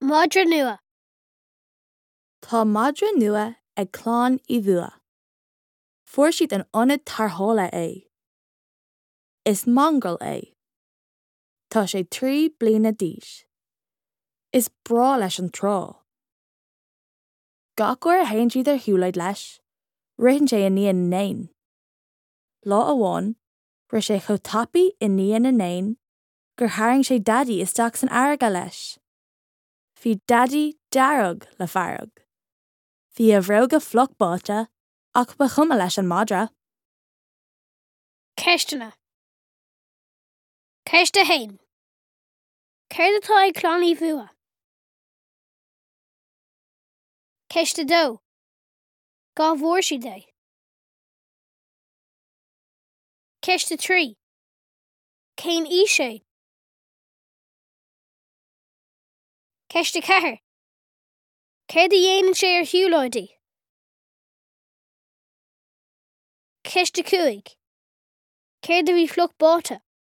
Madra nua. Tá madra nua ag clán I bhua. Fuair siad an ionad tarthála é. Is mongrel é. Tá sé 3 bliana d'aois. Is brá leis an trá. Gach uair a haon siad ar shiúlaid leis, ritheann sé in níon nain. Lá amháin, ri sé chomh tapaí in níon nain, gur tharraing sé daddy isteach san airge leis. Bhí daddy dearg le farag. Bhí a bhróga floch báte ach ba chuma leis an madra. Ceistena. Ceiste hain. Céir atá ag clán I bhua. Ceiste dó. Gá bhór si dé. Ceiste trí. Céin í sé. Ceiste cethair. Céir de dhéanann sé ar shiúlóidí. Ceiste cuaig. Céir de bhí floch báte.